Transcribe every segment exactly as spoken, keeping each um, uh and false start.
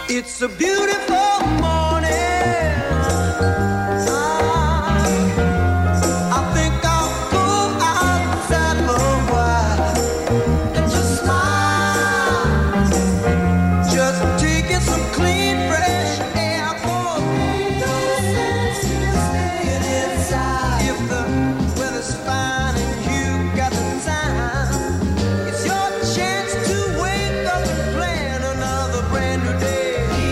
It's a beautiful morning. I think I'll go outside for a while and just smile. Just taking some clean, fresh air for me. Staying inside. If the weather's fine and you got the time, it's your chance to wake up and plan another brand new day.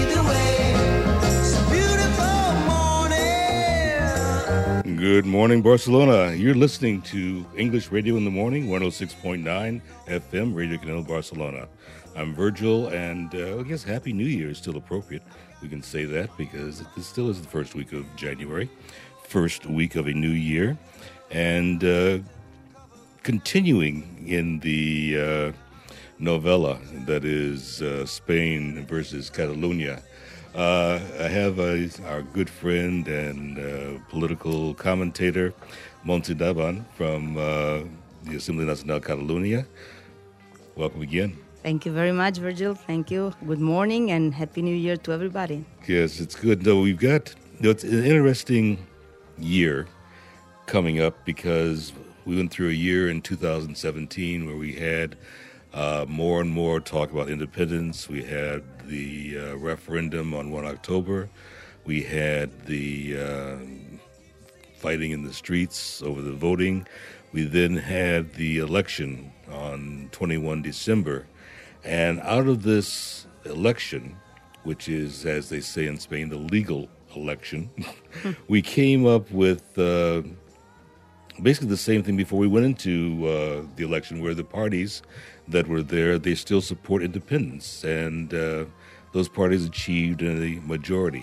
Good morning, Barcelona. You're listening to English Radio in the Morning, one oh six point nine F M, Radio Canal Barcelona. I'm Virgil, and uh, I guess Happy New Year is still appropriate. We can say that because it still is the first week of January, first week of a new year. And uh, continuing in the uh, novella that is uh, Spain versus Catalonia, Uh, I have uh, our good friend and uh, political commentator, Montse Daban, from uh, the Assembly Nacional Catalunya. Welcome again. Thank you very much, Virgil. Thank you. Good morning and Happy New Year to everybody. Yes, it's good. No, we've got, you know, it's an interesting year coming up because we went through a year in two thousand seventeen where we had Uh, more and more talk about independence. We had the uh, referendum on the first of October. We had the uh, fighting in the streets over the voting. We then had the election on the twenty-first of December. And out of this election, which is, as they say in Spain, the legal election, we came up with uh, basically the same thing before we went into uh, the election, where the parties that were there, they still support independence, and uh, those parties achieved a majority.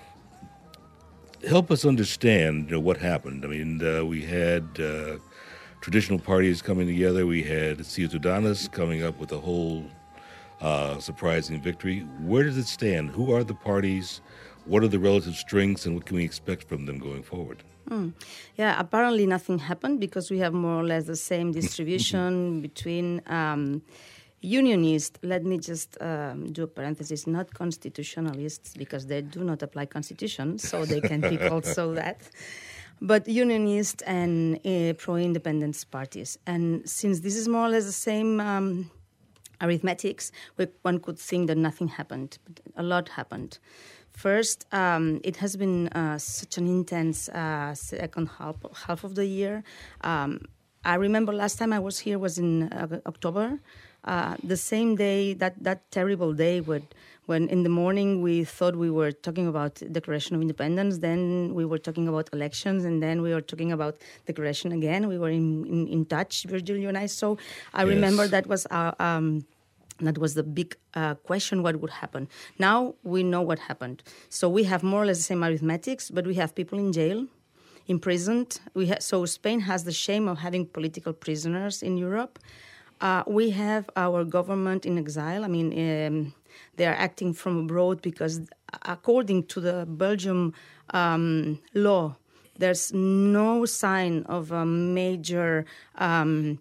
Help us understand, you know, what happened. I mean, uh, we had uh, traditional parties coming together. We had Ciudadanos coming up with a whole uh, surprising victory. Where does it stand? Who are the parties? What are the relative strengths, and what can we expect from them going forward? Mm. Yeah, apparently nothing happened because we have more or less the same distribution between um, unionists. Let me just um, do a parenthesis, not constitutionalists, because they do not apply constitution, so they can pick also that. But unionists and uh, pro-independence parties. And since this is more or less the same um, arithmetics, we, one could think that nothing happened, but a lot happened. First, um, it has been uh, such an intense uh, second half, half of the year. Um, I remember last time I was here was in uh, October, uh, the same day, that, that terrible day when, when in the morning we thought we were talking about Declaration of Independence, then we were talking about elections, and then we were talking about Declaration again. We were in, in, in touch, Virgil, you and I. So I yes. remember that was our... Um, That was the big uh, question, what would happen. Now we know what happened. So we have more or less the same arithmetics, but we have people in jail, imprisoned. We ha- so Spain has the shame of having political prisoners in Europe. Uh, we have our government in exile. I mean, um, they are acting from abroad because according to the Belgium um, law, there's no sign of a major... Um,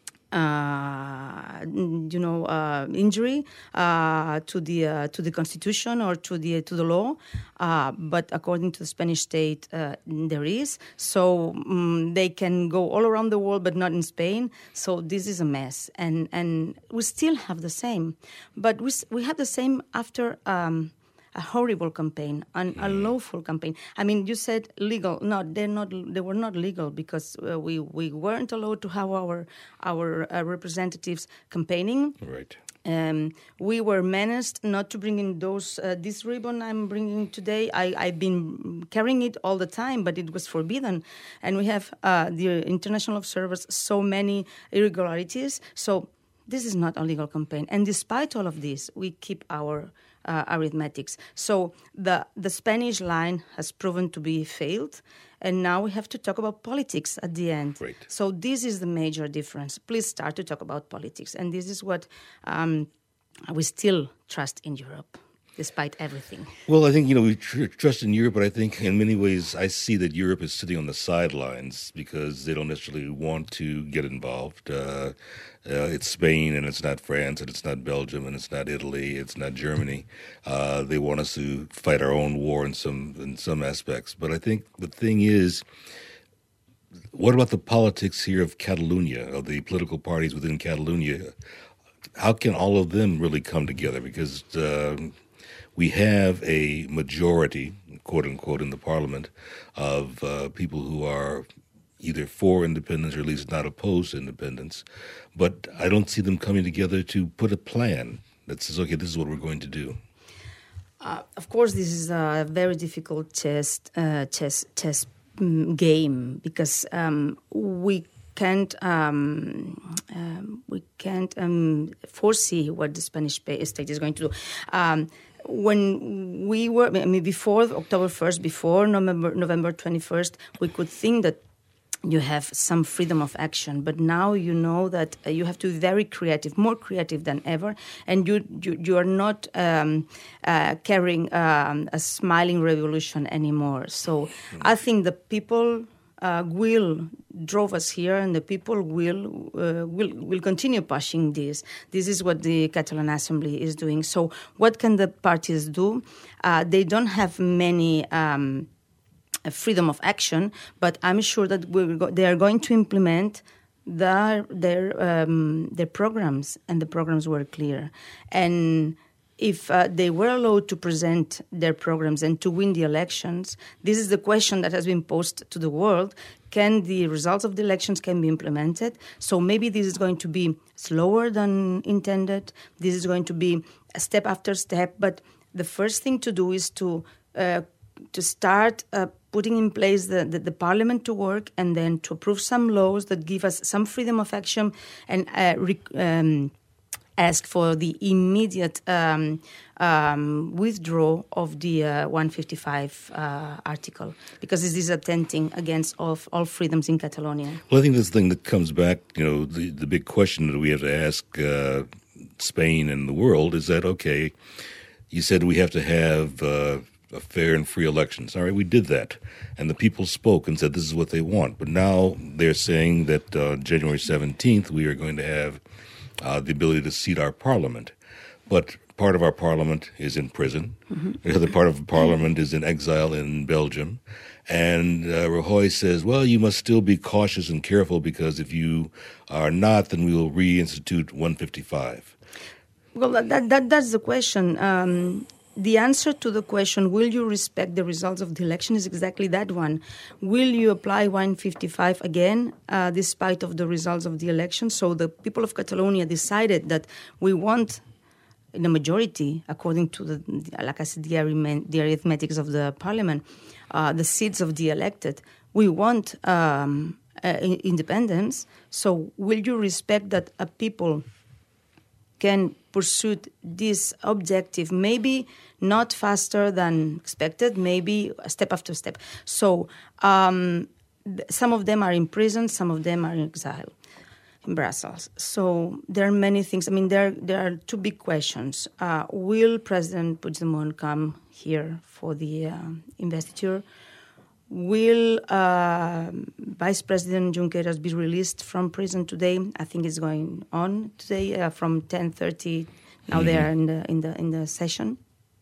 Uh, you know, uh, injury uh, to the uh, to the constitution or to the to the law, uh, but according to the Spanish state, uh, there is. So um, they can go all around the world, but not in Spain. So this is a mess, and and we still have the same, but we we have the same after. Um, A horrible campaign, an unlawful campaign. I mean, you said legal. No, they're not. They were not legal because uh, we we weren't allowed to have our our uh, representatives campaigning. Right. Um, we were menaced not to bring in those. Uh, this ribbon I'm bringing today, I, I've been carrying it all the time, but it was forbidden. And we have uh, the international observers so many irregularities. So this is not a legal campaign. And despite all of this, we keep our. Uh, arithmetics. So the the Spanish line has proven to be failed, and now we have to talk about politics at the end. Right. So this is the major difference. Please start to talk about politics, and this is what um, we still trust in Europe. despite everything. Well, I think, you know, we tr- trust in Europe, but I think in many ways I see that Europe is sitting on the sidelines because they don't necessarily want to get involved. Uh, uh, it's Spain and it's not France and it's not Belgium and it's not Italy, it's not Germany. Uh, they want us to fight our own war in some in some aspects. But I think the thing is, what about the politics here of Catalonia, of the political parties within Catalonia? How can all of them really come together? Because uh, we have a majority, quote unquote, in the parliament of uh, people who are either for independence or at least not opposed to independence. But I don't see them coming together to put a plan that says, okay, this is what we're going to do. Uh, of course, this is a very difficult chess, uh, chess, chess um, game because um, we can't um, um, we can't um, foresee what the Spanish state is going to do. Um, when we were, I mean, before October first, before November November twenty-first, we could think that you have some freedom of action, but now you know that uh, you have to be very creative, more creative than ever, and you you, you are not um, uh, carrying um, a smiling revolution anymore. So mm-hmm. I think the people uh, will drove us here, and the people will uh, will will continue pushing this. This is what the Catalan Assembly is doing. So what can the parties do? Uh, they don't have many. Um, freedom of action, but I'm sure that we're go- they are going to implement their their um, their programs, and the programs were clear. And if uh, they were allowed to present their programs and to win the elections, this is the question that has been posed to the world: can the results of the elections can be implemented? So maybe this is going to be slower than intended. This is going to be a step after step. But the first thing to do is to uh, to start uh, putting in place the, the, the parliament to work, and then to approve some laws that give us some freedom of action, and uh, rec- um, ask for the immediate um, um, withdrawal of the uh, one fifty-five uh, article, because this is attempting against all, all freedoms in Catalonia. Well, I think this thing that comes back, you know, the, the big question that we have to ask uh, Spain and the world is that, okay, you said we have to have Uh, a fair and free elections. All right, we did that. And the people spoke and said this is what they want. But now they're saying that uh, January seventeenth we are going to have uh, the ability to seat our parliament. But part of our parliament is in prison. Mm-hmm. The other part of parliament is in exile in Belgium. And uh, Rajoy says, well, you must still be cautious and careful, because if you are not, then we will reinstitute one fifty-five. Well, that, that that's the question. Um The answer to the question, will you respect the results of the election, is exactly that one. Will you apply one fifty-five again, uh, despite of the results of the election? So the people of Catalonia decided that we want, in a majority, according to the, like I said, the, arithmet- the arithmetics of the parliament, uh, the seats of the elected. We want um, uh, independence. So will you respect that a people can pursue this objective, maybe not faster than expected, maybe a step after step. So um, th- some of them are in prison, some of them are in exile in Brussels. So there are many things. I mean, there, there are two big questions. Uh, will President Puigdemont come here for the uh, investiture? Will uh, Vice President Junqueras be released from prison today? I think it's going on today uh, from ten thirty. Now mm-hmm. they are in the in the in the session.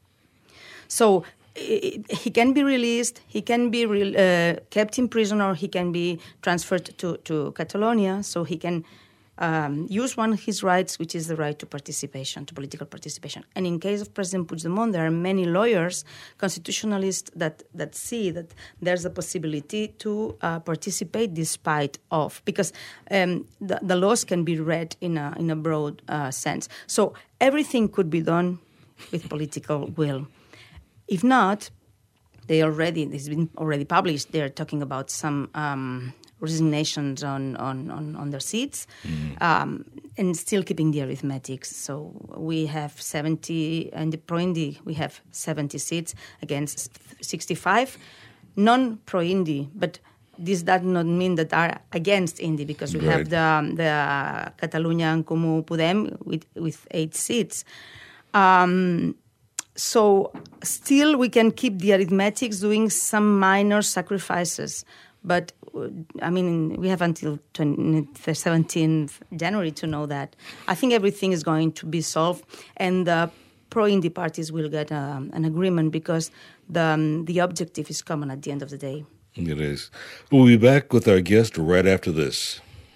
So it, he can be released. He can be re- uh, kept in prison, or he can be transferred to to Catalonia, so he can um, use one of his rights, which is the right to participation, to political participation. And in case of President Puigdemont, there are many lawyers, constitutionalists, that, that see that there's a possibility to uh, participate despite of, because um, the, the laws can be read in a, in a broad uh, sense. So everything could be done with political will. If not, they already, this has been already published, they're talking about some Um, resignations on, on, on, on their seats, mm-hmm. um, and still keeping the arithmetics. So we have seventy, and the pro-Indi, we have seventy seats against sixty-five. Non-pro-Indi, but this does not mean that are against Indi, because we right. have the, the Catalunya en Comú Podem with, with eight seats. Um, so still we can keep the arithmetics doing some minor sacrifices. But, uh, I mean, we have until the seventeenth January to know that. I think everything is going to be solved, and the pro-Indy parties will get um, an agreement because the, um, the objective is common at the end of the day. It is. We'll be back with our guest right after this.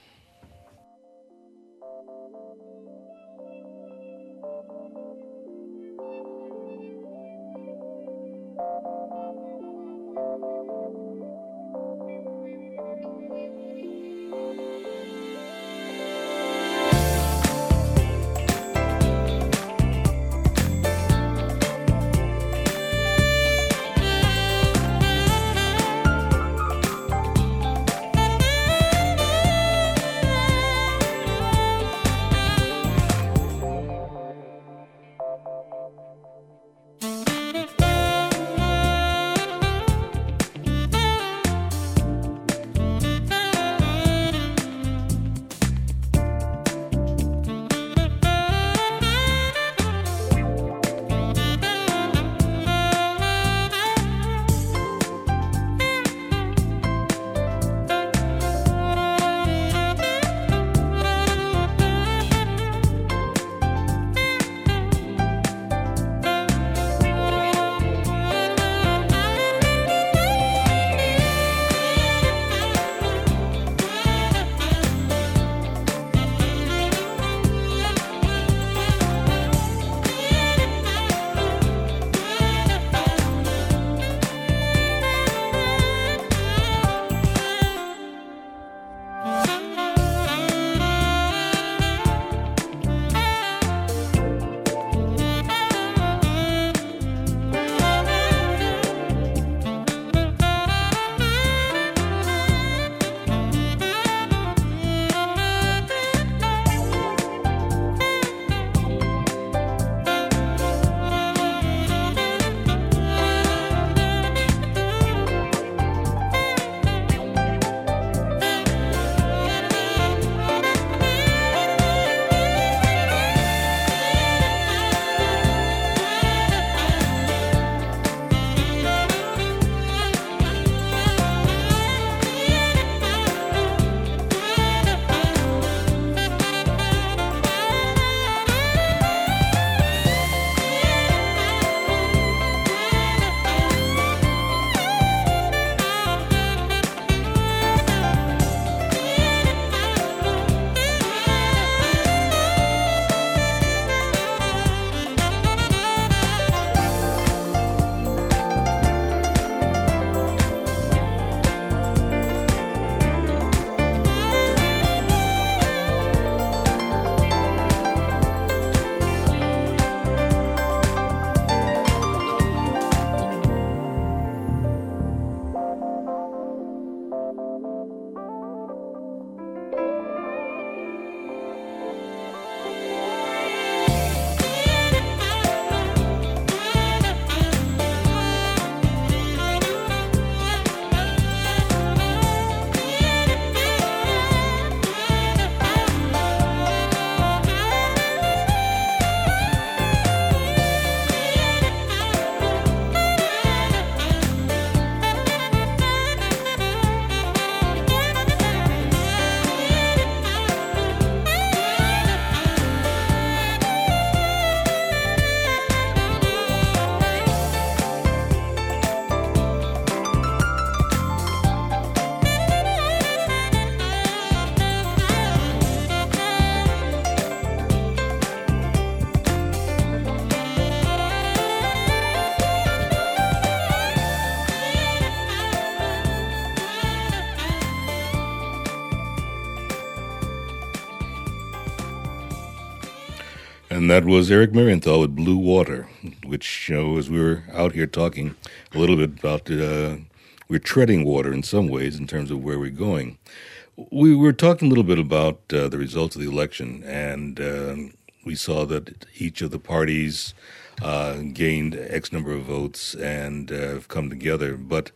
And that was Eric Marienthal with Blue Water, which, you know, as we were out here talking a little bit about, uh, we're treading water in some ways in terms of where we're going. We were talking a little bit about uh, the results of the election, and uh, we saw that each of the parties uh, gained X number of votes and uh, have come together. But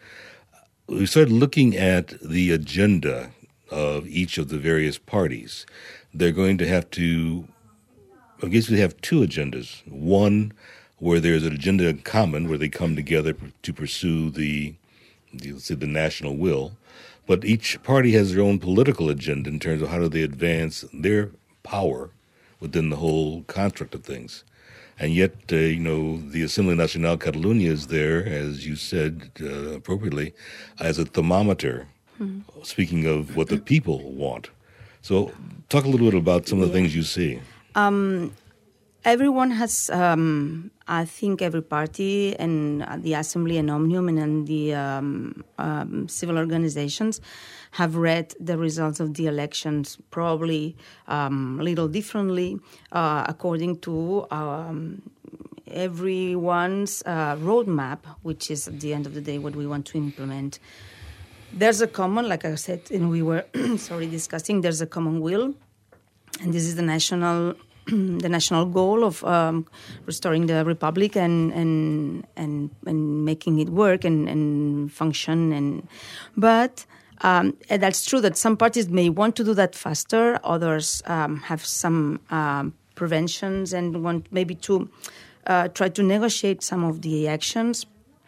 we started looking at the agenda of each of the various parties. They're going to have to, I guess we have two agendas. One where there's an agenda in common, where they come together to pursue the, the let's say, the national will. But each party has their own political agenda in terms of how do they advance their power within the whole construct of things. And yet, uh, you know, the Assembly Nacional Catalunya is there, as you said uh, appropriately, as a thermometer, mm-hmm. speaking of what the people want. So talk a little bit about some of the yeah. things you see. Um, everyone has, um, I think every party and the Assembly and Omnium and the um, um, civil organizations have read the results of the elections probably um, a little differently uh, according to um, everyone's uh, roadmap, which is at the end of the day what we want to implement. There's a common, like I said, and we were sorry discussing, there's a common will, and this is the national the national goal of um, restoring the republic and and and, and making it work and, and function. And but um, and that's true that some parties may want to do that faster. Others um, have some um, preventions and want maybe to uh, try to negotiate some of the actions.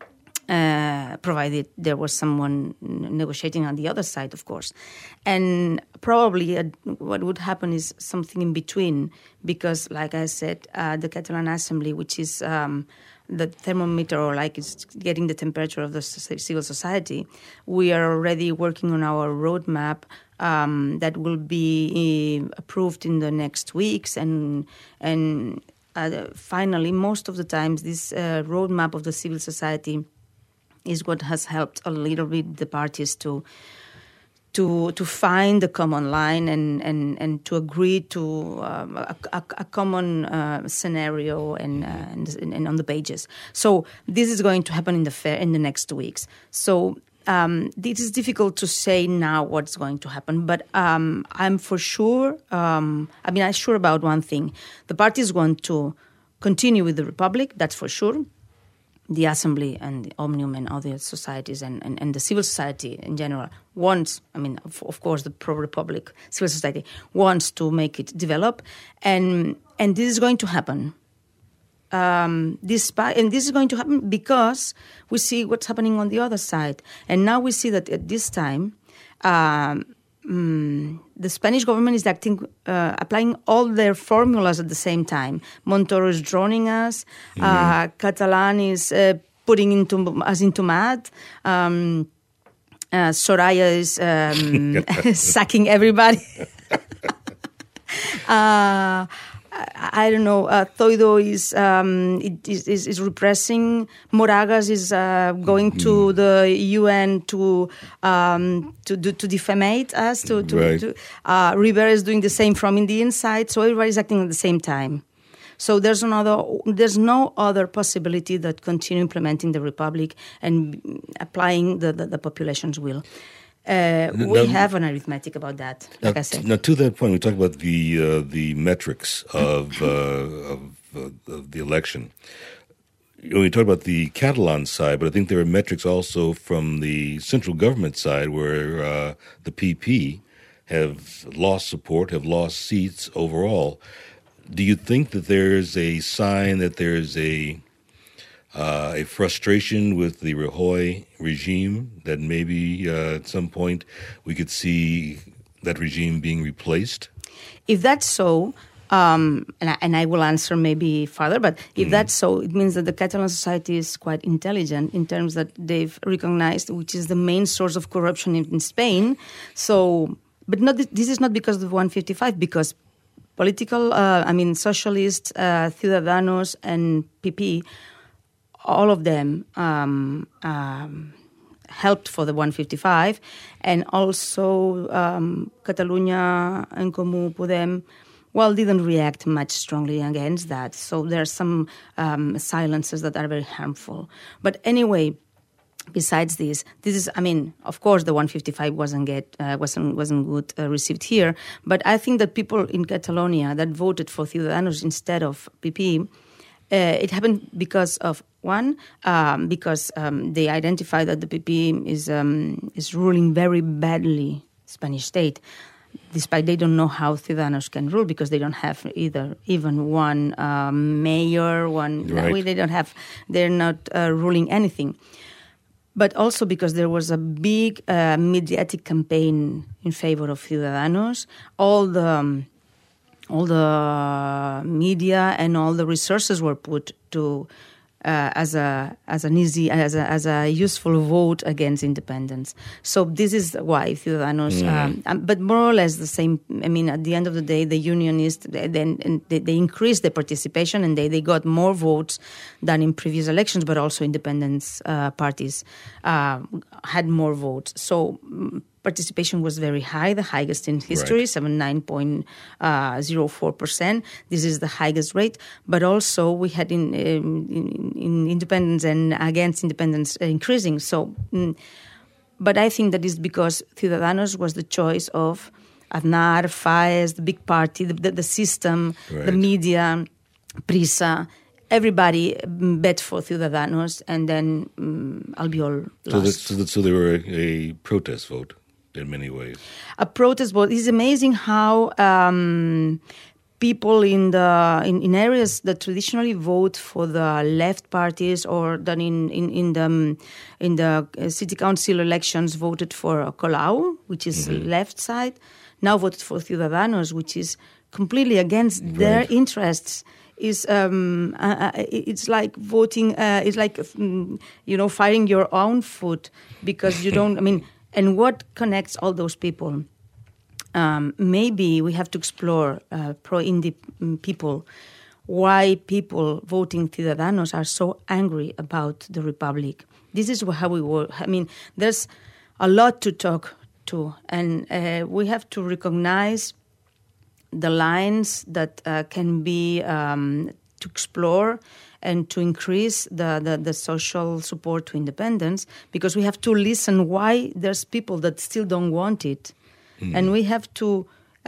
Uh, provided there was someone negotiating on the other side, of course. And probably uh, what would happen is something in between, because, like I said, uh, the Catalan Assembly, which is um, the thermometer, or like it's getting the temperature of the civil society, we are already working on our roadmap um, that will be uh, approved in the next weeks. And and uh, finally, most of the times, this uh, roadmap of the civil society is what has helped a little bit the parties to to to find the common line and, and, and to agree to um, a, a, a common uh, scenario and, uh, and and on the pages. So this is going to happen in the fair in the next weeks. So um, it is difficult to say now what's going to happen, but um, I'm for sure. Um, I mean, I'm sure about one thing: the parties want to continue with the republic. That's for sure. The Assembly and the Omnium and other societies and, and, and the civil society in general wants, I mean, of, of course, the pro-republic civil society wants to make it develop. And and this is going to happen. Um, despite, and this is going to happen because we see what's happening on the other side. And now we see that at this time, um, Mm, the Spanish government is acting, uh, applying all their formulas at the same time. Montoro is drowning us. Mm-hmm. Uh, Catalan is uh, putting into, us into mad. Um, uh, Soraya is um, sacking everybody. uh, I don't know. Uh, Zoido is, um, is, is is repressing. Moragas is uh, going mm. to the U N to um, to to, to defamate us. To, to, right. to uh, Rivera is doing the same from in the inside. So everybody is acting at the same time. So there's another. There's no other possibility that continue implementing the republic and applying the the, the population's will. Uh, we now, have an arithmetic about that, like now, I said. Now, to that point, we talk about the uh, the metrics of, uh, of, uh, of the election. You know, we talk about the Catalan side, but I think there are metrics also from the central government side where uh, the P P have lost support, have lost seats overall. Do you think that there's a sign that there's a Uh, a frustration with the Rajoy regime, that maybe uh, at some point we could see that regime being replaced? If that's so, um, and, I, and I will answer maybe further, but if mm-hmm. that's so, it means that the Catalan society is quite intelligent in terms that they've recognized which is the main source of corruption in, in Spain. So, but not this is not because of one fifty-five, because political, uh, I mean, socialists, uh, Ciudadanos, and P P, all of them um, um, helped for the one fifty-five, and also um, Catalunya, En Comú Podem, well, didn't react much strongly against that. So there are some um, silences that are very harmful. But anyway, besides this, this is, I mean, of course, the one fifty-five wasn't get uh, wasn't wasn't good uh, received here. But I think that people in Catalonia that voted for Ciudadanos instead of P P, uh, it happened because of one, um, because um, they identify that the P P is um, is ruling very badly Spanish state. despite they don't know how Ciudadanos can rule because they don't have either even one um, mayor, one Right. no, they don't have, they're not uh, ruling anything. But also because there was a big uh, mediatic campaign in favor of Ciudadanos. All the um, all the media and all the resources were put to uh, as a as an easy as a as a useful vote against independence. So this is why Ciudadanos. Mm. Um, um, but more or less the same. I mean, at the end of the day, the Unionists then they, they increased their participation and they, they got more votes than in previous elections. But also independence uh, parties uh, had more votes. So. Um, Participation was very high, the highest in history, Right. seventy-nine point zero four percent. This is the highest rate. But also we had in, um, in, in independence and against independence increasing. So, mm, but I think that is because Ciudadanos was the choice of Aznar, Faes, the big party, the, the, the system, Right. the media, Prisa. Everybody bet for Ciudadanos, and then um, Albiol So, that, lost. so, that, so they were a, a protest vote in many ways. A protest vote. It's amazing how um, people in the in, in areas that traditionally vote for the left parties, or that in in in the um, in the uh, city council elections voted for Colau, which is Mm-hmm. left side, now voted for Ciudadanos, which is completely against their Right. interests. Is um, uh, uh, it's like voting. Uh, it's like um, you know, firing your own foot because you don't. I mean. And what connects all those people? Um, maybe we have to explore uh, pro-indie people, why people voting Ciudadanos are so angry about the Republic. This is how we work. I mean, there's a lot to talk to, and uh, we have to recognize the lines that uh, can be um, to explore and to increase the, the, the social support to independence, because we have to listen why there's people that still don't want it. Mm. And we have to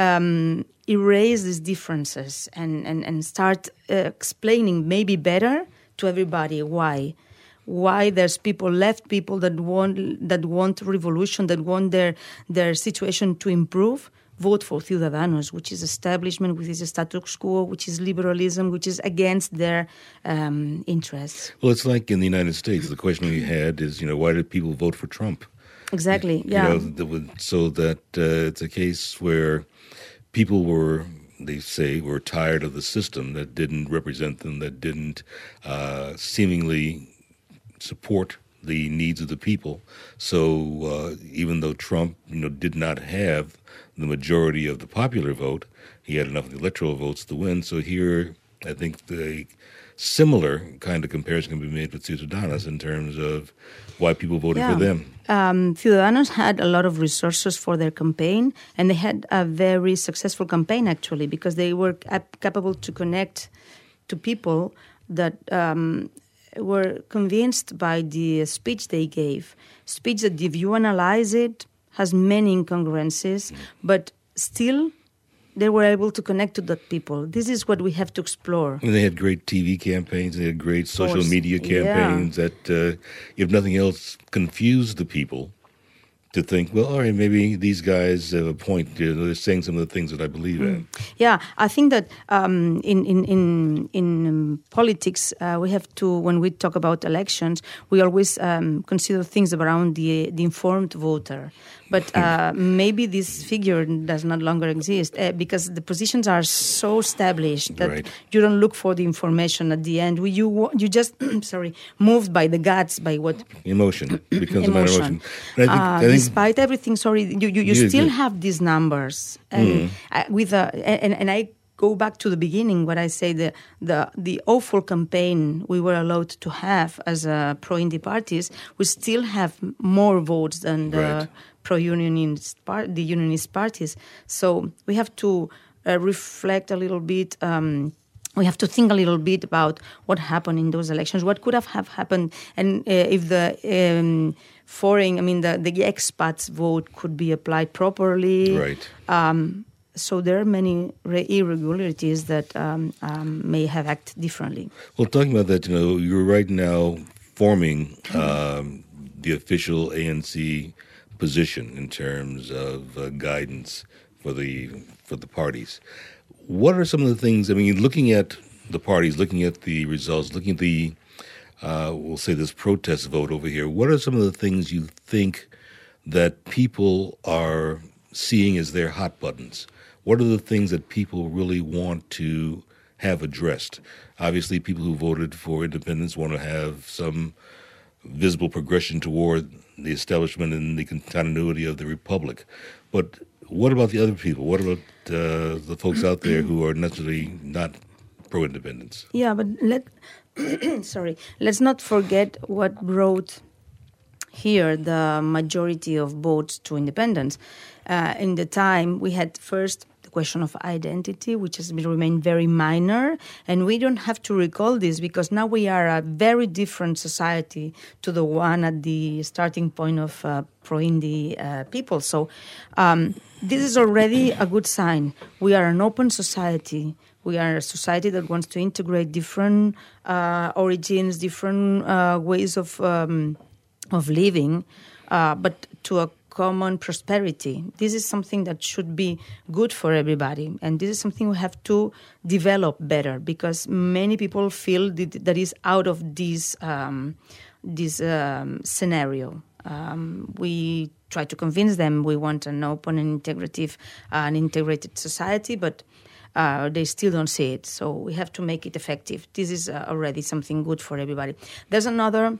um, erase these differences and, and, and start uh, explaining maybe better to everybody why. Why there's people, left people that want that want revolution, that want their their situation to improve, vote for Ciudadanos, which is establishment, which is a status quo, which is liberalism, which is against their um, interests. Well, it's like in the United States, the question we had is, you know, why did people vote for Trump? Exactly, yeah. You know, that would, so that uh, it's a case where people were, they say, were tired of the system that didn't represent them, that didn't uh, seemingly support the needs of the people. So uh, even though Trump, you know, did not have the majority of the popular vote, he had enough of the electoral votes to win. So here, I think the similar kind of comparison can be made with Ciudadanos in terms of why people voted Yeah. for them. Um, Ciudadanos had a lot of resources for their campaign, and they had a very successful campaign, actually, because they were cap- capable to connect to people that um, were convinced by the speech they gave. Speech that, if you analyze it, has many incongruences, but still they were able to connect to that people. This is what we have to explore. And they had great T V campaigns. They had great social course, media campaigns yeah. that, uh, if nothing else, confused the people to think, well, all right, maybe these guys have a point. You know, they're saying some of the things that I believe Mm. in. Yeah, I think that um, in in in in um, politics, uh, we have to, when we talk about elections, we always um, consider things around the the informed voter. But uh, maybe this figure does not longer exist uh, because the positions are so established that Right. you don't look for the information at the end. You you just sorry moved by the guts, by what Emotion becomes a matter of emotion. emotion. And I think, Uh, I think despite everything, sorry, you you, you Yeah, still yeah. have these numbers, and uh, with a, and and I go back to the beginning when I say the the the awful campaign we were allowed to have as a pro-indie parties, we still have more votes than the Right. pro-unionist part, the unionist parties. So we have to uh, reflect a little bit. Um, we have to think a little bit about what happened in those elections, what could have, have happened, and uh, if the um, foreign, I mean, the, the expats vote could be applied properly. Right. Um, so there are many re- irregularities that um, um, may have acted differently. Well, talking about that, you know, you're right now forming um, the official A N C position in terms of uh, guidance for the for the parties. What are some of the things? I mean, looking at the parties, looking at the results, looking at the uh, we'll say this protest vote over here. What are some of the things you think that people are seeing as their hot buttons? What are the things that people really want to have addressed? Obviously, people who voted for independence want to have some visible progression toward the establishment and the continuity of the republic. But what about the other people? What about uh, the folks out there who are necessarily not pro-independence? Yeah, but let sorry, let's not forget what brought here the majority of votes to independence. Uh, in the time, we had first the question of identity, which has been, remained very minor, and we don't have to recall this because now we are a very different society to the one at the starting point of uh, pro-Indi uh, people. So um, this is already a good sign. We are an open society. We are a society that wants to integrate different uh, origins, different uh, ways of um, of living, uh, but to a common prosperity. This is something that should be good for everybody, and this is something we have to develop better because many people feel that, that is out of this um, this um, scenario. Um, we try to convince them we want an open and integrative, uh, an integrated society, but Uh, they still don't see it, so we have to make it effective. This is uh, already something good for everybody. There's another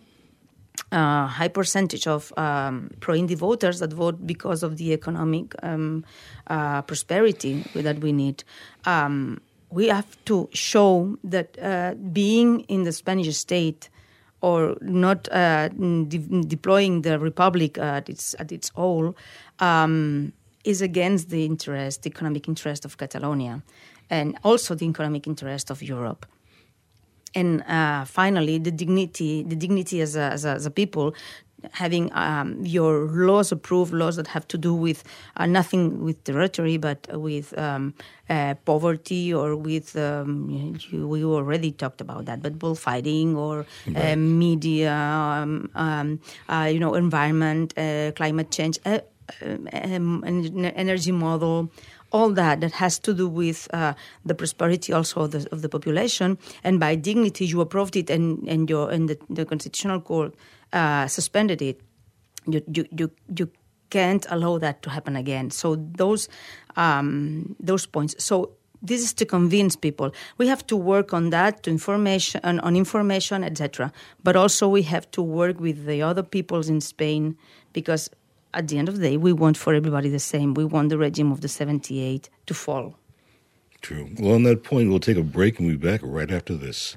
uh, high percentage of um, pro-Indi voters that vote because of the economic um, uh, prosperity that we need. Um, we have to show that uh, being in the Spanish state or not uh, de- deploying the republic at its at its all um, is against the interest, the economic interest of Catalonia, and also the economic interest of Europe. And uh, finally, the dignity, the dignity as a, as a, as a people, having um, your laws approved, laws that have to do with uh, nothing with territory, but with um, uh, poverty or with, um, you, we already talked about that, but bullfighting or right. uh, media, um, um, uh, you know, environment, uh, climate change, uh, um, an energy model, all that that has to do with uh, the prosperity also of the, of the population, and by dignity you approved it, and and your and the, the Constitutional Court uh, suspended it. You you you you can't allow that to happen again. So those um, those points. So this is to convince people. We have to work on that, to information on, on information, et cetera. But also we have to work with the other peoples in Spain, because at the end of the day, we want for everybody the same. We want the regime of the seventy-eight to fall. True. Well, on that point, we'll take a break and we'll be back right after this.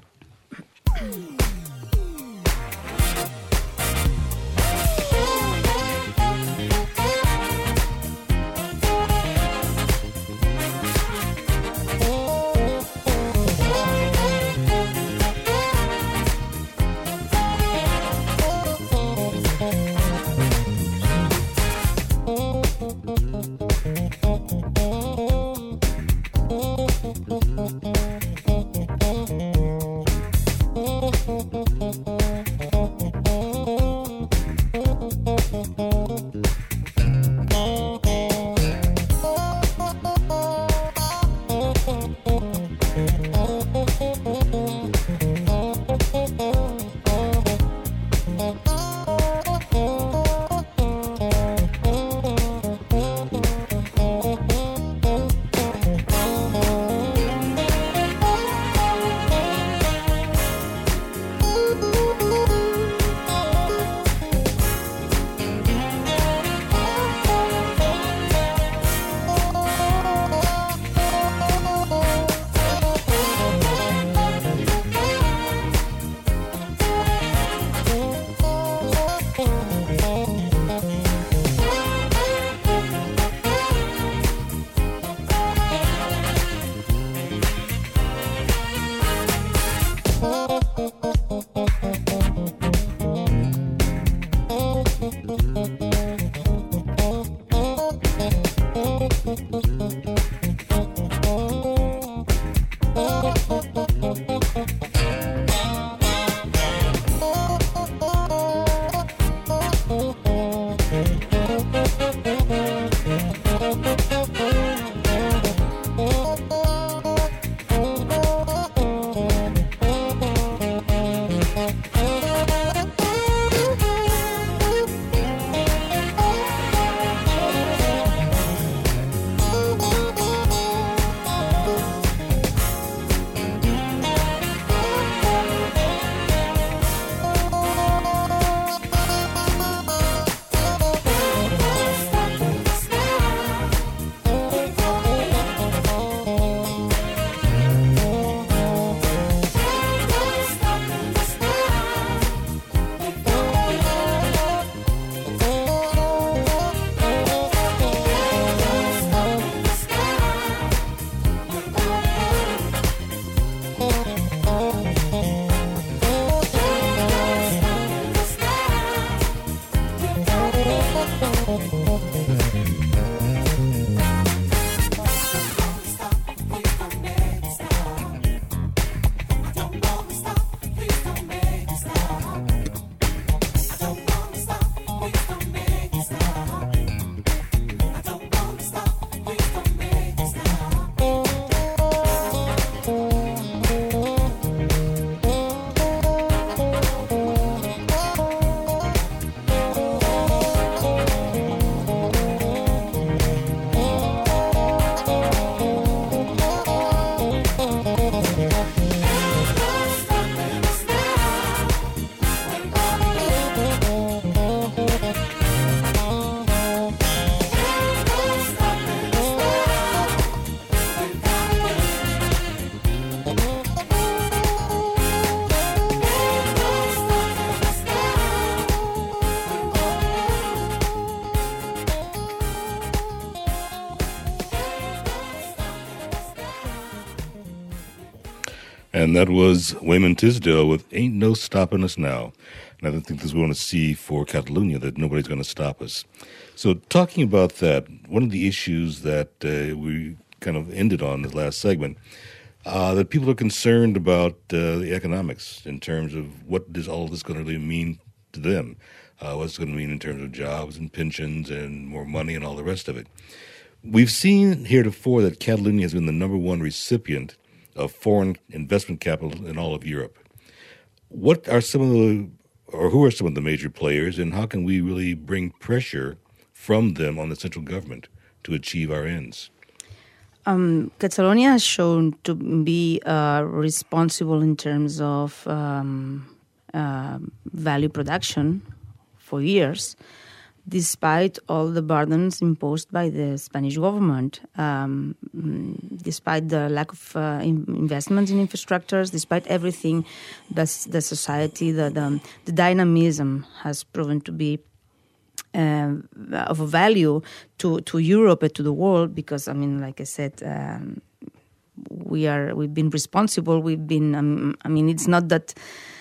And that was Wayman Tisdale with Ain't No Stopping Us Now. And I don't think this is what we want to see for Catalonia, that nobody's going to stop us. So talking about that, one of the issues that uh, we kind of ended on the last segment, uh, that people are concerned about uh, the economics in terms of what is all this going to really mean to them, uh, what's it going to mean in terms of jobs and pensions and more money and all the rest of it. We've seen heretofore that Catalonia has been the number one recipient of foreign investment capital in all of Europe. What are some of the, or who are some of the major players, and how can we really bring pressure from them on the central government to achieve our ends? Um, Catalonia has shown to be uh, responsible in terms of um, uh, value production for years, despite all the burdens imposed by the Spanish government, um, despite the lack of uh, in investments in infrastructures, despite everything, the, the society, the, the, the dynamism has proven to be uh, of a value to, to Europe and to the world, because, I mean, like I said, um, we are, we've been responsible, we've been, um, I mean, it's not that...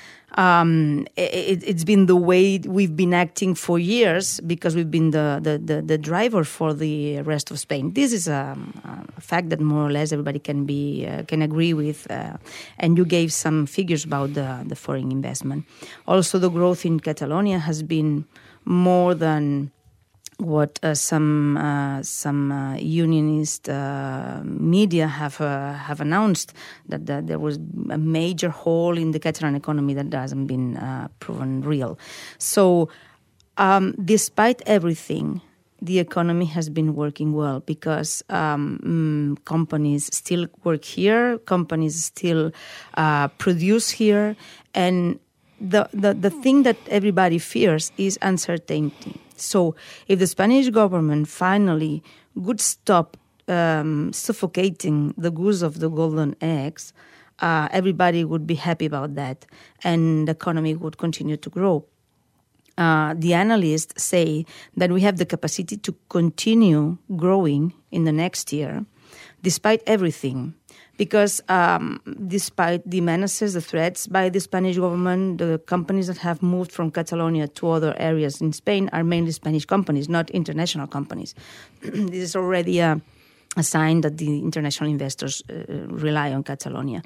Um, it, it's been the way we've been acting for years, because we've been the, the, the, the driver for the rest of Spain. This is a, a fact that more or less everybody can be uh, can agree with. Uh, and you gave some figures about the, the foreign investment. Also, the growth in Catalonia has been more than what uh, some uh, some uh, unionist uh, media have uh, have announced, that, that there was a major hole in the Catalan economy that hasn't been uh, proven real. So, um, despite everything, the economy has been working well, because um, mm, companies still work here, companies still uh, produce here, and the, the the thing that everybody fears is uncertainty. So if the Spanish government finally would stop um, suffocating the goose of the golden eggs, uh, everybody would be happy about that, and the economy would continue to grow. Uh, the analysts say that we have the capacity to continue growing in the next year, despite everything. Because um, despite the menaces, the threats by the Spanish government, the companies that have moved from Catalonia to other areas in Spain are mainly Spanish companies, not international companies. This is already a, a sign that the international investors uh, rely on Catalonia.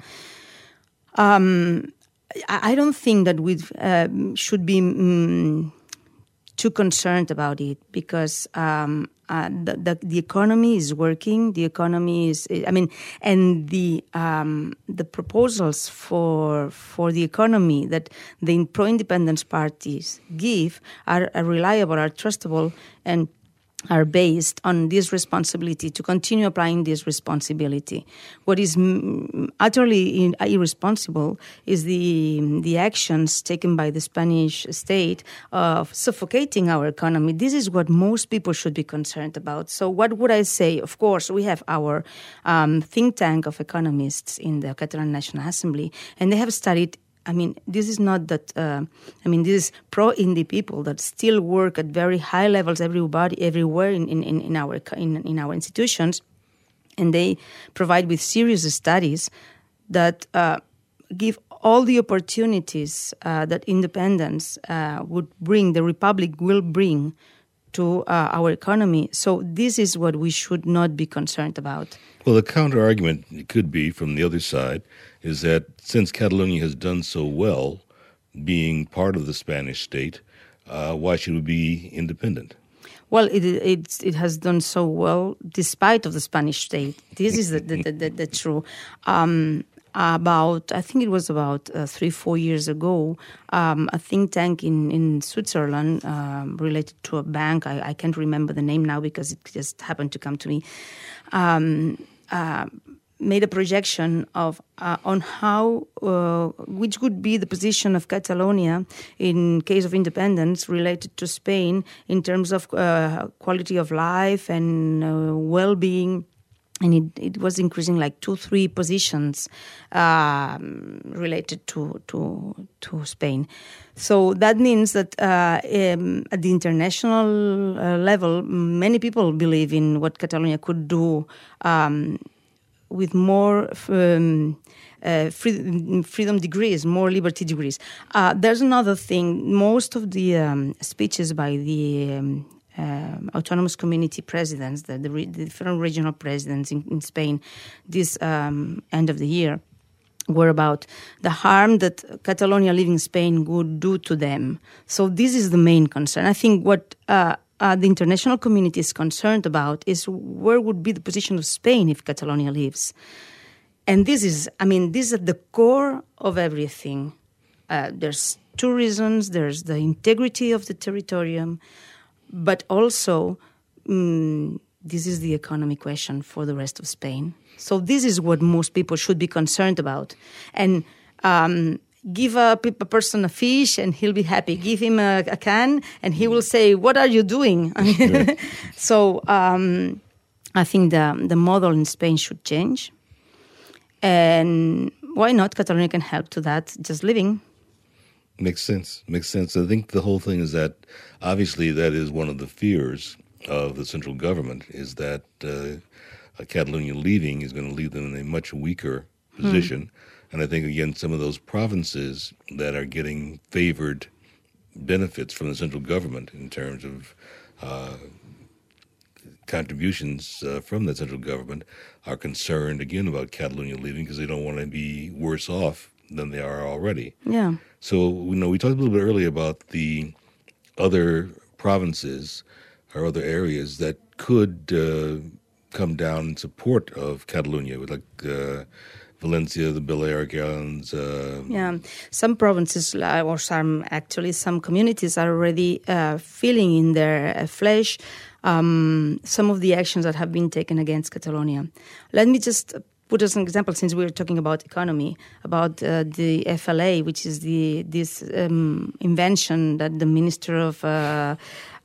Um, I, I don't think that we uh, should be um, too concerned about it, because um, uh, the, the the economy is working. The economy is, I mean, and the um, the proposals for for the economy that the pro-independence parties give are, are reliable, are trustable, and are based on this responsibility, to continue applying this responsibility. What is m- utterly in, uh, irresponsible is the the actions taken by the Spanish state of suffocating our economy. This is what most people should be concerned about. So what would I say? Of course, we have our um, think tank of economists in the Catalan National Assembly, and they have studied. I mean, this is not that, uh, I mean, this is pro-indie people that still work at very high levels everybody, everywhere in, in, in, our, in, in our institutions, and they provide with serious studies that uh, give all the opportunities uh, that independence uh, would bring, the Republic will bring to uh, our economy. So this is what we should not be concerned about. Well, the counter-argument could be from the other side is that since Catalonia has done so well, being part of the Spanish state, uh, why should we be independent? Well, it it it has done so well despite of the Spanish state. This is the the, the, the, the true. Um, about I think it was about uh, three four years ago, um, a think tank in in Switzerland um, related to a bank. I, I can't remember the name now because it just happened to come to me. Um, uh, made a projection of uh, on how uh, which would be the position of Catalonia in case of independence related to Spain in terms of uh, quality of life and uh, well-being. And it, it was increasing like two, three positions um, related to, to to Spain. So that means that uh, um, at the international uh, level, many people believe in what Catalonia could do um, with more um, uh, free, freedom degrees, more liberty degrees. Uh, there's another thing. Most of the um, speeches by the um, um, autonomous community presidents, the, the, re- the different regional presidents in, in Spain, this um, end of the year, were about the harm that Catalonia leaving Spain would do to them. So this is the main concern. I think what uh, uh, the international community is concerned about is where would be the position of Spain if Catalonia leaves. And this is, I mean, this is at the core of everything. Uh, there's two reasons. There's the integrity of the territorium, but also um, this is the economic question for the rest of Spain. So this is what most people should be concerned about. And um, give a, a person a fish and he'll be happy. Give him a, a can and he will say, what are you doing? I mean, right. So um, I think the, the model in Spain should change. And why not? Catalonia can help to that, just living. Makes sense. Makes sense. I think the whole thing is that obviously that is one of the fears of the central government is that uh, Catalonia leaving is going to leave them in a much weaker position. Mm. And I think, again, some of those provinces that are getting favored benefits from the central government in terms of uh, contributions uh, from the central government are concerned, again, about Catalonia leaving because they don't want to be worse off than they are already. Yeah. So, you know, we talked a little bit earlier about the other provinces or other areas that could uh, come down in support of Catalonia, like uh, Valencia, the Balearic Islands. Uh, yeah, some provinces, or some actually, some communities are already uh, feeling in their uh, flesh um, some of the actions that have been taken against Catalonia. Let me just put as an example, since we were talking about economy, about uh, the F L A, which is the this um, invention that the Minister of uh,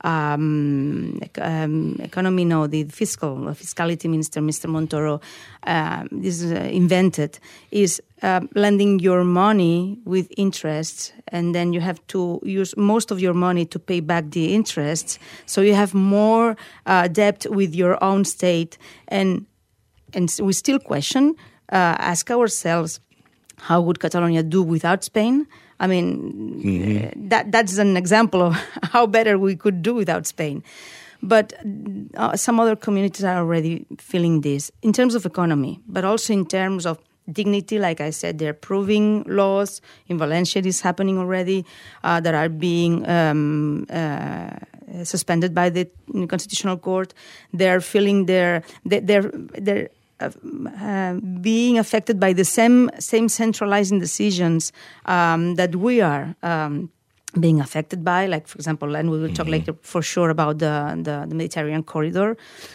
um, um, Economy, no, the fiscal, uh, fiscality minister, Mister Montoro, uh, this is, uh, invented, is uh, lending your money with interest, and then you have to use most of your money to pay back the interest, so you have more uh, debt with your own state, and And we still question, uh, ask ourselves, how would Catalonia do without Spain? I mean, mm-hmm. uh, that that's an example of how better we could do without Spain. But uh, some other communities are already feeling this in terms of economy, but also in terms of dignity. Like I said, they're approving laws. In Valencia, this is happening already, uh, that are being um, uh, suspended by the Constitutional Court. They're feeling their, they're, they're Uh, uh, being affected by the same same centralizing decisions um, that we are um, being affected by, like, for example, and we will talk mm-hmm. later for sure about the, the, the Mediterranean corridor.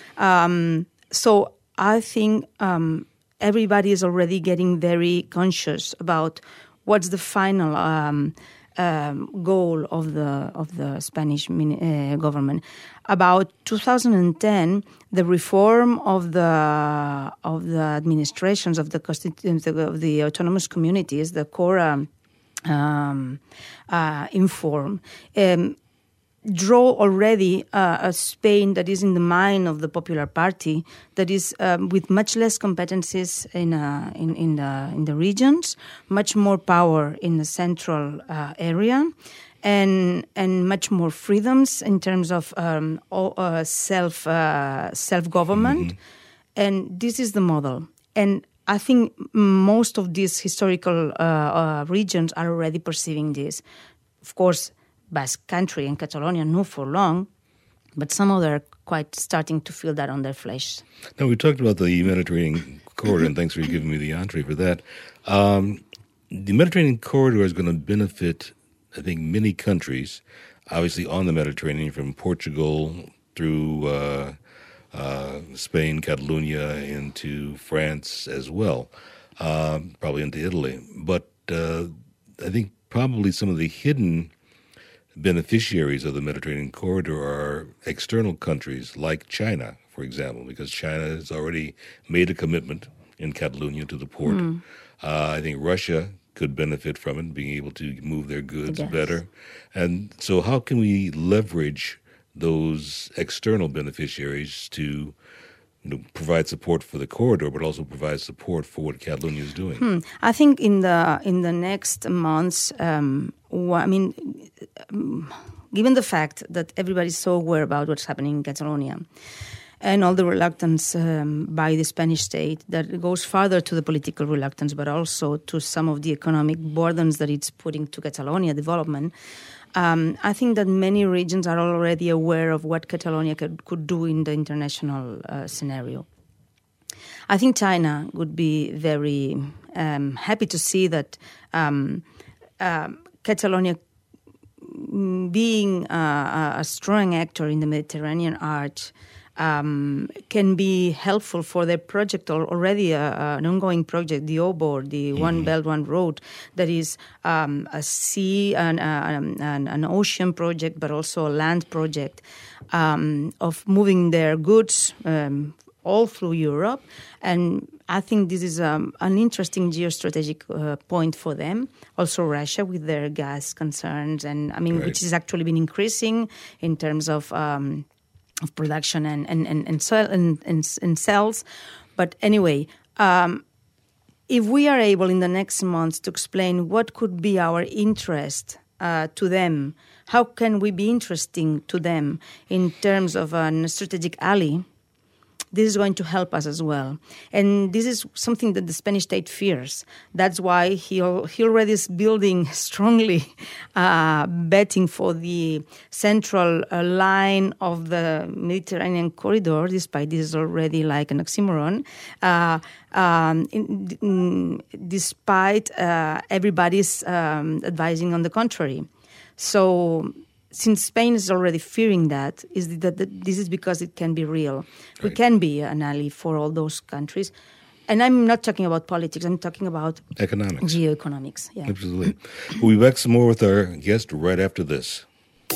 Um, so I think um, everybody is already getting very conscious about what's the final um, um, goal of the of the Spanish mini, uh, government. About two thousand ten, the reform of the of the administrations of the of the autonomous communities, the Cora um, uh, Inform, um, draw already uh, a Spain that is in the mind of the Popular Party, that is um, with much less competencies in uh, in in the in the regions, much more power in the central uh, area. And and much more freedoms in terms of um, uh, self uh, self government, mm-hmm. and this is the model. And I think most of these historical uh, uh, regions are already perceiving this. Of course, Basque Country and Catalonia knew for long, but some of them are quite starting to feel that on their flesh. Now, we talked about the Mediterranean corridor, and thanks for giving me the entree for that. Um, the Mediterranean corridor is going to benefit, I think, many countries, obviously on the Mediterranean, from Portugal through uh, uh, Spain, Catalonia, into France as well, uh, probably into Italy. But uh, I think probably some of the hidden beneficiaries of the Mediterranean corridor are external countries like China, for example, because China has already made a commitment in Catalonia to the port. Mm. Uh, I think Russia could benefit from it, being able to move their goods yes. better. And so how can we leverage those external beneficiaries to you know, provide support for the corridor, but also provide support for what Catalonia is doing? Hmm. I think in the in the next months, um, wha- I mean, um, given the fact that everybody's so aware about what's happening in Catalonia, and all the reluctance um, by the Spanish state that goes further to the political reluctance, but also to some of the economic burdens that it's putting to Catalonia development. Um, I think that many regions are already aware of what Catalonia could, could do in the international uh, scenario. I think China would be very um, happy to see that um, um, Catalonia being uh, a strong actor in the Mediterranean arch um, can be helpful for their project, or already uh, an ongoing project, the O B O R, the mm-hmm. One Belt, One Road, that is um, a sea and uh, an, an ocean project, but also a land project um, of moving their goods um, all through Europe. And I think this is um, an interesting geostrategic uh, point for them. Also Russia with their gas concerns, and I mean, right. which has actually been increasing in terms of um, of production and and and and, so, and, and, and cells. But anyway, um, if we are able in the next months to explain what could be our interest uh, to them, how can we be interesting to them in terms of a strategic ally, this is going to help us as well. And this is something that the Spanish state fears. That's why he, he already is building strongly, uh, betting for the central uh, line of the Mediterranean corridor, despite this is already like an oxymoron, uh, um, in, in, despite uh, everybody's um, advising on the contrary. So since Spain is already fearing that, is that this is because it can be real. Right. We can be an ally for all those countries. And I'm not talking about politics. I'm talking about economics. Geoeconomics. Yeah. Absolutely. We'll be back some more with our guest right after this.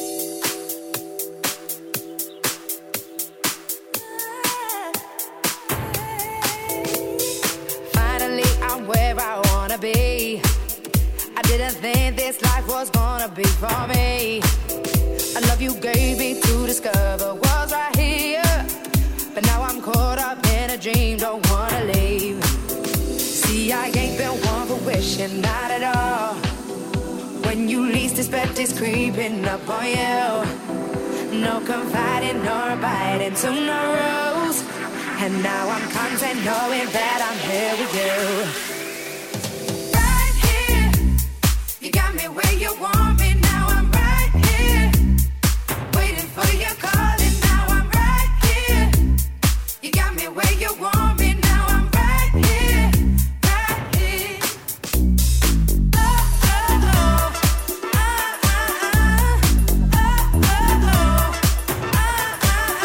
Finally, I'm where I want to be. I didn't think this life was gonna be for me. I love you gave me to discover was right here. But now I'm caught up in a dream, don't wanna leave. See, I ain't been one for wishing, not at all. When you least expect it's creeping up on you. No confiding nor biting to no rules. And now I'm content knowing that I'm here with you. Right here, you got me where you want me. Now I'm right here, waiting for your call. And now I'm right here, you got me where you want me. Now I'm right here, right here. Oh, oh, oh, ah, ah, ah, oh, oh, oh, ah,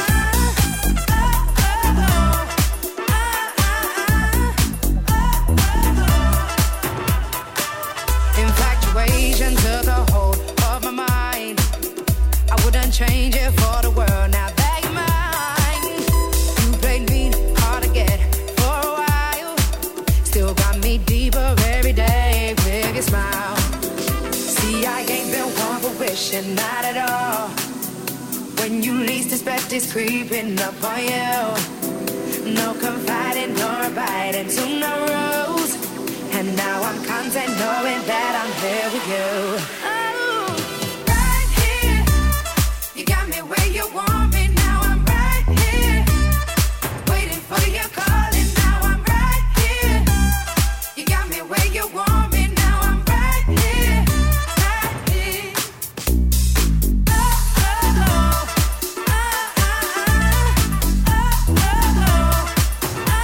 ah, ah, infatuation took a hold of my mind. I wouldn't change it for the world. Now that you're mine, you played me hard to get for a while. Still got me deeper every day with your smile. See, I ain't been one for wishing, not at all. When you least expect it's creeping up on you. No confiding nor biting to no rules. And now I'm content knowing that I'm here with you. Oh, right here, you got me where you want me. Now I'm right here, waiting for your call. And now I'm right here, you got me where you want me. Now I'm right here, right here. Oh, oh, oh, ah, ah, ah, oh, oh, oh, ah,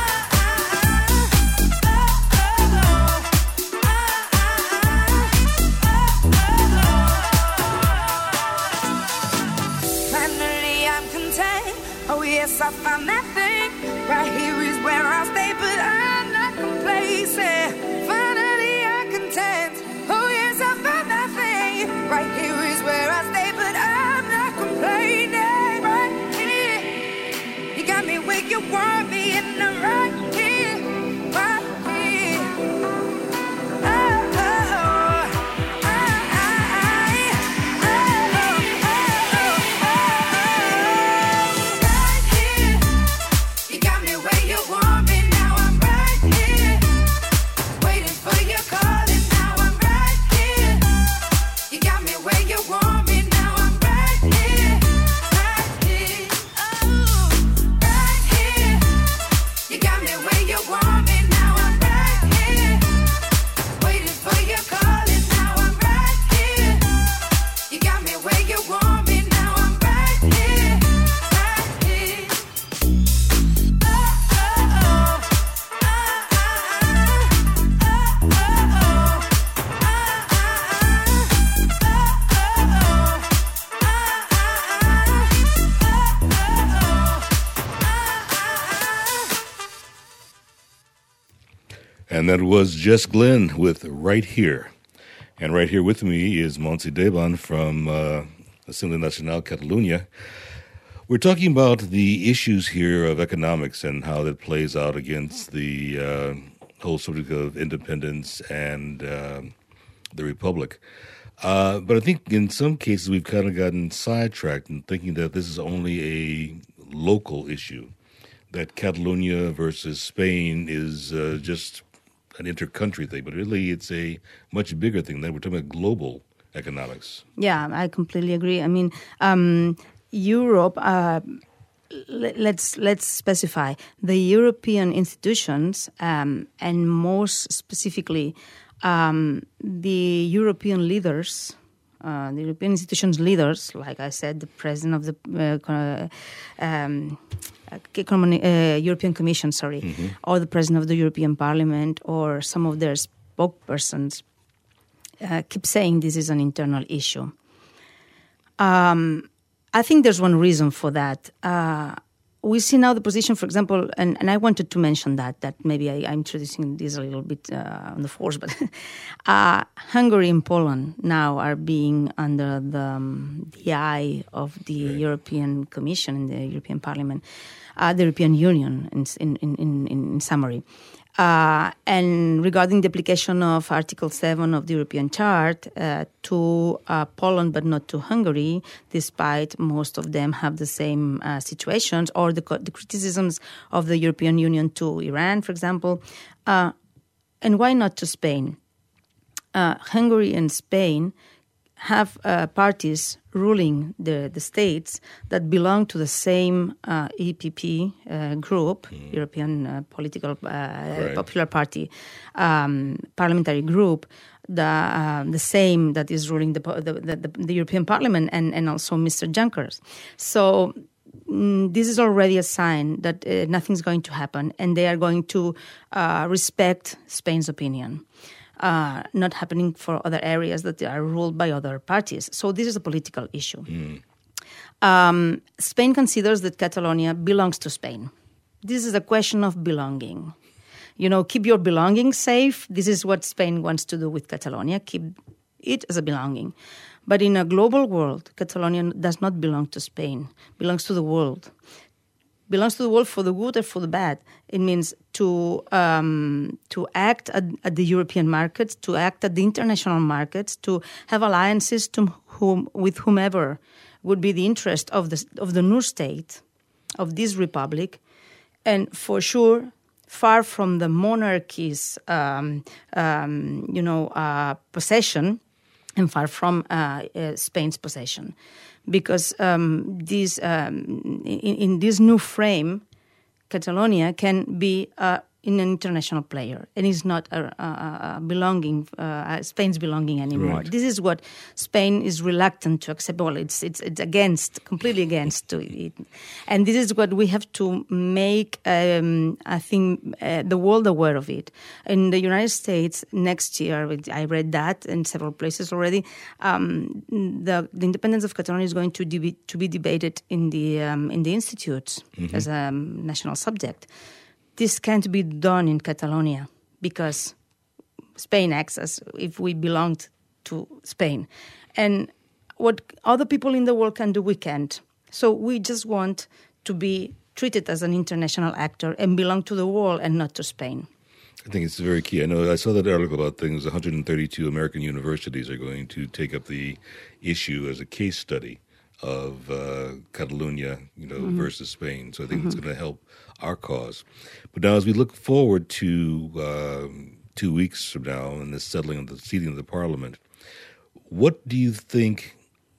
finally I'm content. Oh yes, I found that thing. Right here is where I'll stay, but I'm not complacent. Finally I'm content. Oh yes, I found that thing. Right here is where I'll stay, but I'm not complaining. Right here, you got me where you want me, and I'm right here, right here. Oh, oh, oh, I, I, I, oh, oh, oh, oh, oh. Right here, And that was Jess Glenn with Right Here. And right here with me is Montse Deban from uh, Assembly Nacional Catalunya. We're talking about the issues here of economics and how that plays out against the uh, whole subject of independence and uh, the Republic. Uh, but I think in some cases we've kind of gotten sidetracked in thinking that this is only a local issue, that Catalonia versus Spain is uh, just an inter-country thing, but really it's a much bigger thing. That we're talking about global economics. Yeah, I completely agree. I mean, um, Europe. Uh, let's let's specify the European institutions, um, and most specifically, um, the European leaders. Uh, the European institutions leaders, like I said, the president of the uh, um, uh, European Commission, sorry, mm-hmm. or the president of the European Parliament, or some of their spokespersons, uh, keep saying this is an internal issue. Um, I think there's one reason for that. Uh, we see now the position, for example, and, and I wanted to mention that, that maybe I, I'm introducing this a little bit uh, on the force, but uh, Hungary and Poland now are being under the, um, the eye of the right. European Commission and the European Parliament, uh, the European Union in, in, in, in, in summary. Uh, and regarding the application of Article seven of the European Chart uh, to uh, Poland but not to Hungary, despite most of them have the same uh, situations, or the, the criticisms of the European Union to Iran, for example. Uh, and why not to Spain? Uh, Hungary and Spain have uh, parties ruling the, the states that belong to the same uh, E P P uh, group, mm. European uh, Political uh, right. Popular Party um, parliamentary group, the uh, the same that is ruling the the, the, the European Parliament and, and also Mister Juncker. So mm, this is already a sign that uh, nothing's going to happen, and they are going to uh, respect Spain's opinion. Uh, not happening for other areas that are ruled by other parties. So this is a political issue. Mm. Um, Spain considers that Catalonia belongs to Spain. This is a question of belonging. You know, keep your belongings safe. This is what Spain wants to do with Catalonia, keep it as a belonging. But in a global world, Catalonia does not belong to Spain, belongs to the world. Belongs to the world for the good or for the bad. It means to um, to act at, at the European markets, to act at the international markets, to have alliances to whom with whomever would be the interest of the of the new state, of this republic, and for sure, far from the monarchy's um, um, you know uh, possession, and far from uh, uh, Spain's possession. Because um, this, um, in, in this new frame, Catalonia can be uh, in an international player and is not a, a, a belonging, uh, Spain's belonging anymore. Right. This is what Spain is reluctant to accept. Well, it's it's it's against, completely against to it, and this is what we have to make. Um, I think uh, the world aware of it. In the United States next year, I read that in several places already. Um, the, the independence of Catalonia is going to be to be debated in the um, in the institutes mm-hmm. as a um, national subject. This can't be done in Catalonia because Spain acts as if we belonged to Spain. And what other people in the world can do, we can't. So we just want to be treated as an international actor and belong to the world and not to Spain. I think it's very key. I know I saw that article about things. one hundred thirty-two American universities are going to take up the issue as a case study of uh, Catalonia, you know, mm-hmm. versus Spain. So I think mm-hmm. it's going to help our cause. But now, as we look forward to uh, two weeks from now and the settling of the seating of the Parliament, what do you think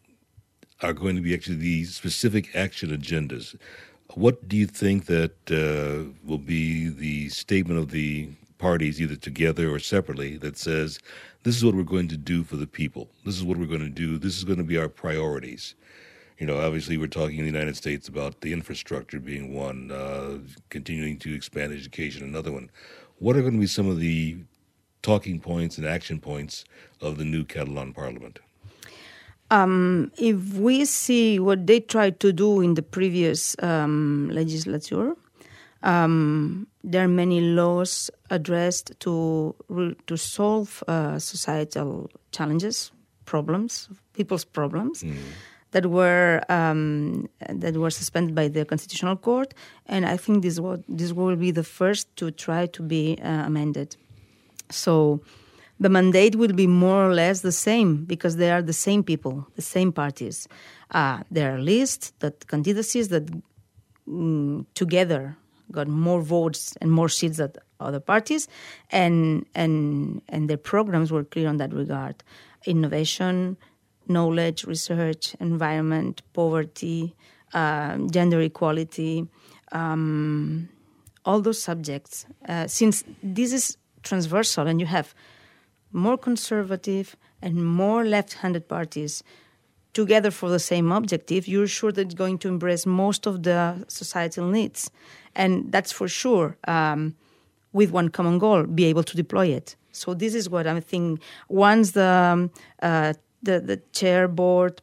are going to be actually the specific action agendas? What do you think that uh, will be the statement of the parties, either together or separately, that says, this is what we're going to do for the people. This is what we're going to do. This is going to be our priorities. You know, obviously we're talking in the United States about the infrastructure being one, uh, continuing to expand education, another one. What are going to be some of the talking points and action points of the new Catalan Parliament? Um, if we see what they tried to do in the previous um, legislature, Um, there are many laws addressed to to solve uh, societal challenges, problems, people's problems. Mm. That were um, that were suspended by the Constitutional Court, and I think this will this will be the first to try to be uh, amended. So, the mandate will be more or less the same because they are the same people, the same parties. Uh, there are lists that candidacies that mm, together got more votes and more seats than other parties, and and and their programs were clear on that regard: innovation, knowledge, research, environment, poverty, uh, gender equality, um, all those subjects. Uh, since this is transversal and you have more conservative and more left-handed parties together for the same objective, you're sure that it's going to embrace most of the societal needs. And that's for sure, um, with one common goal, be able to deploy it. So this is what I think. Once the um, uh, the, the chair board,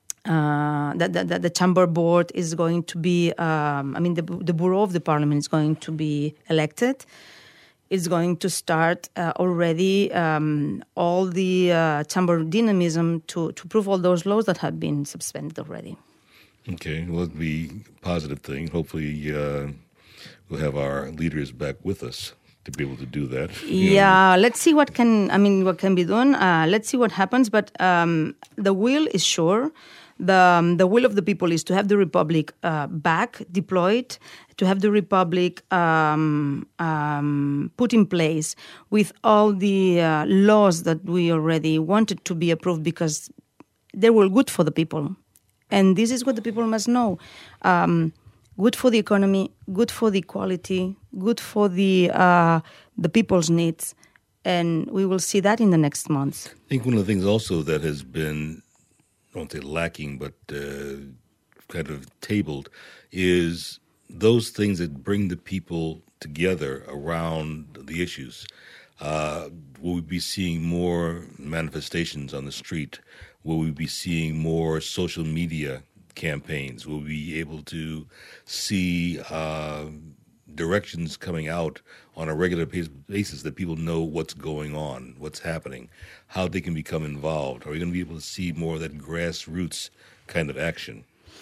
uh, the, the, the chamber board is going to be, um, I mean, the, the bureau of the parliament is going to be elected, it's going to start uh, already um, all the uh, chamber dynamism to, to prove all those laws that have been suspended already. Okay, well, it'll be a positive thing. Hopefully uh, we'll have our leaders back with us to be able to do that. You yeah, know. Let's see what can, I mean, what can be done. Uh, let's see what happens, but um, the will is sure. The, um, the will of the people is to have the Republic uh, back, deployed, to have the Republic um, um, put in place with all the uh, laws that we already wanted to be approved because they were good for the people. And this is what the people must know. Um, good for the economy, good for the equality, good for the uh, the people's needs. And we will see that in the next months. I think one of the things also that has been, I won't say lacking, but uh, kind of tabled, is those things that bring the people together around the issues. Uh, will we be seeing more manifestations on the street? Will we be seeing more social media campaigns? Will we be able to see uh, directions coming out on a regular basis that people know what's going on, what's happening, how they can become involved? Are we going to be able to see more of that grassroots kind of action?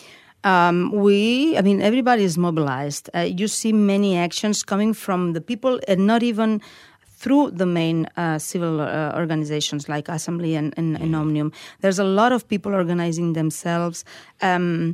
Um, we, I mean, everybody is mobilized. Uh, you see many actions coming from the people and not even through the main uh, civil uh, organizations like Assembly and, and, and Omnium. There's a lot of people organizing themselves, um,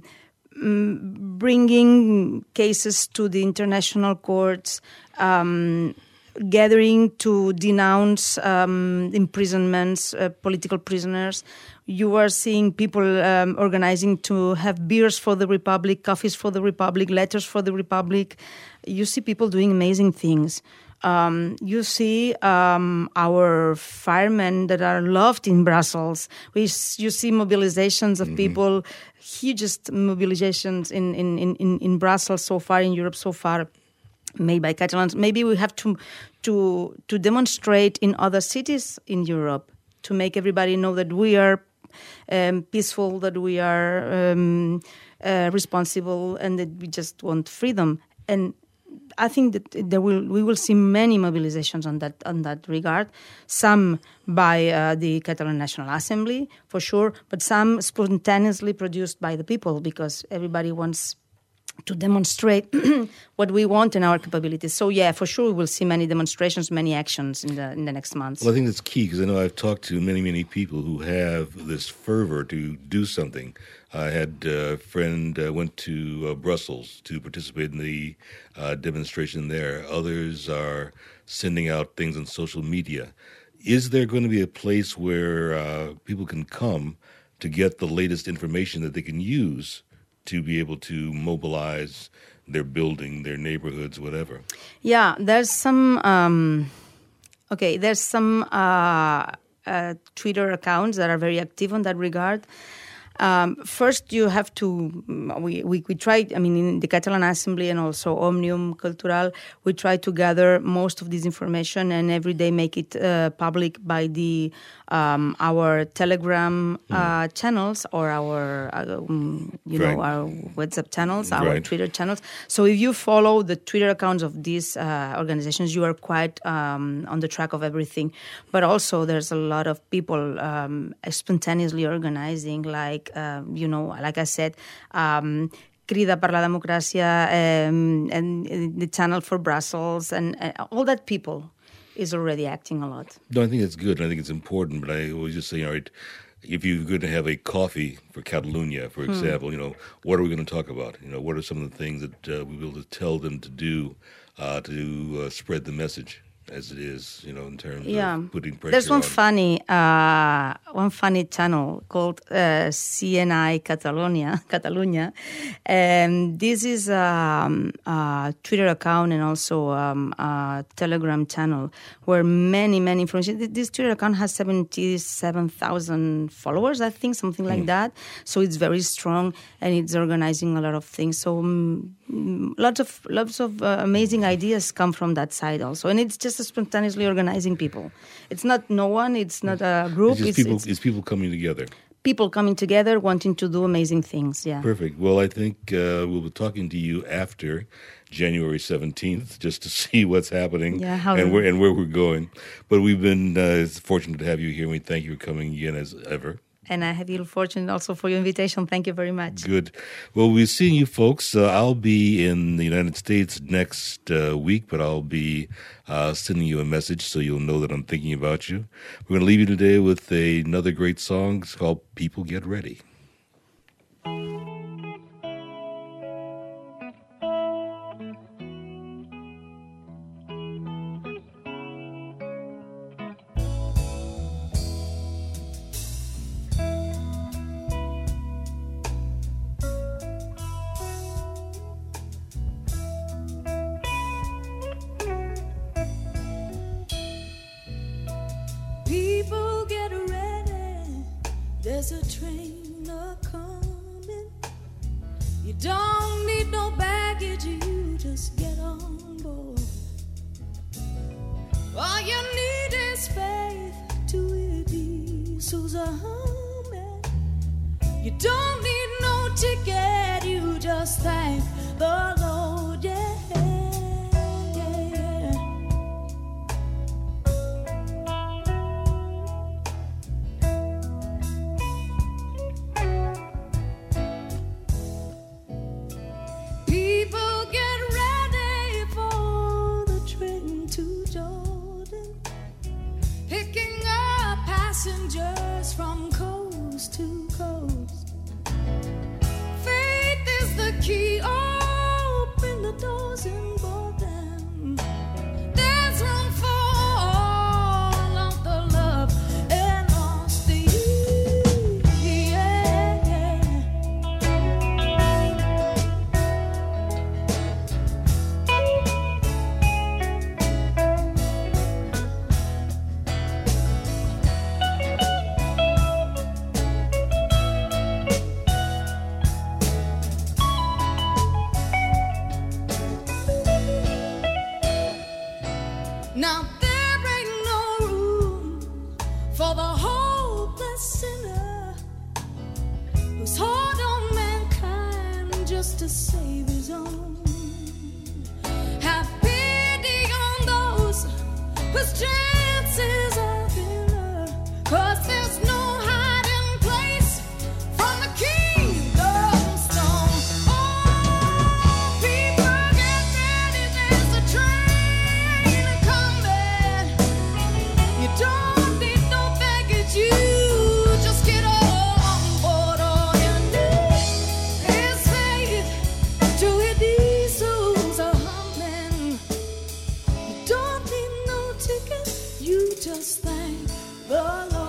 bringing cases to the international courts, um, gathering to denounce um, imprisonments, uh, political prisoners. You are seeing people um, organizing to have beers for the Republic, coffees for the Republic, letters for the Republic. You see people doing amazing things. Um, you see um, our firemen that are loved in Brussels. We, you see mobilizations of mm-hmm. people, hugest mobilizations in, in, in, in Brussels so far, in Europe so far, made by Catalans. Maybe we have to to to demonstrate in other cities in Europe to make everybody know that we are um, peaceful, that we are um, uh, responsible, and that we just want freedom. And I think that there will we will see many mobilizations on that on that regard. Some by uh, the Catalan National Assembly for sure, but some spontaneously produced by the people because everybody wants to demonstrate what we want and our capabilities. So yeah, for sure we will see many demonstrations, many actions in the in the next months. Well, I think that's key because I know I've talked to many, many people who have this fervor to do something. I had a friend uh, went to uh, Brussels to participate in the uh, demonstration there. Others are sending out things on social media. Is there going to be a place where uh, people can come to get the latest information that they can use to be able to mobilize their building, their neighborhoods, whatever? Yeah, there's some, um, okay, there's some uh, uh, Twitter accounts that are very active on that regard. Um, first, you have to, we, we, we tried, I mean, in the Catalan Assembly and also Omnium Cultural, we try to gather most of this information and every day make it uh, public by the um, our Telegram uh, mm. channels or our, uh, um, you right. know, our WhatsApp channels, our right. Twitter channels. So if you follow the Twitter accounts of these uh, organizations, you are quite um, on the track of everything. But also there's a lot of people um, spontaneously organizing, like, uh, you know, like I said, um, Crida per la Democràcia um, and, and the Channel for Brussels and uh, all that people is already acting a lot. No, I think it's good. I think it's important. But I always just say, all right, if you're going to have a coffee for Catalonia, for example, hmm. you know, what are we going to talk about? You know, what are some of the things that uh, we will tell them to do uh, to uh, spread the message as it is, you know, in terms yeah. of putting pressure There's one on. funny, uh, one funny channel called uh, C N I Catalonia, Catalunya, and this is um, a Twitter account and also um, a Telegram channel where many, many information. This Twitter account has seventy-seven thousand followers, I think, something like mm. that. So it's very strong and it's organizing a lot of things. So um, lots of lots of uh, amazing ideas come from that side also, and it's just spontaneously organizing people. It's not no one. It's not a group. It's, just it's, people, it's it's people coming together. People coming together, wanting to do amazing things. Yeah. Perfect. Well, I think uh, we'll be talking to you after January seventeenth, just to see what's happening yeah, how and where and where we're going. But we've been uh, fortunate to have you here. We thank you for coming again as ever. And I have you fortunate also for your invitation. Thank you very much. Good. Well, we're seeing you folks. Uh, I'll be in the United States next uh, week, but I'll be uh, sending you a message so you'll know that I'm thinking about you. We're going to leave you today with a, another great song. It's called People Get Ready. People get ready, there's a train a-coming. You don't need no baggage, you just get on board. All you need is faith to it be Susan humming. You don't need no ticket, you just thank the Lord, yeah. Passengers from coast to coast. Faith is the key. Open the doors and board them. There's room for all of the love and lost to you. Yeah, yeah. Now there ain't no room for the hopeless sinner who's hard on mankind just to save his own. Have pity on those whose chances are thinner, 'cause there's no hiding place from the kingdom stone. Oh, people get ready, there's a train coming. You don't need no baggage, you just get on board. All you need is faith to hear these souls are humming. You don't need no ticket, you just thank the Lord.